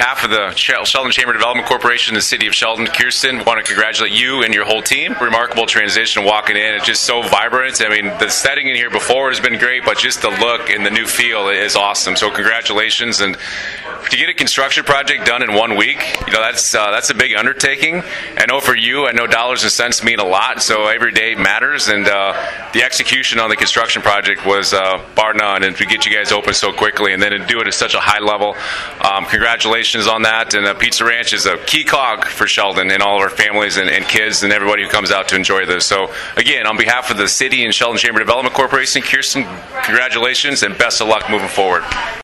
behalf of the Sheldon Chamber Development Corporation and the City of Sheldon, Kirsten, want to congratulate you and your whole team. Remarkable transition walking in. It's just so vibrant. I mean, the setting in here before has been great, but just the look and the new feel is awesome. So congratulations. And to get a construction project done in 1 week, that's a big undertaking. I know for you, I know dollars and cents mean a lot, so every day matters. And the execution on the construction project was bar none, and to get you guys open so quickly and then to do it at such a high level, congratulations on that. And Pizza Ranch is a key cog for Sheldon and all of our families and kids and everybody who comes out to enjoy this. So again, on behalf of the city and Sheldon Chamber Development Corporation, Kirsten, congratulations and best of luck moving forward.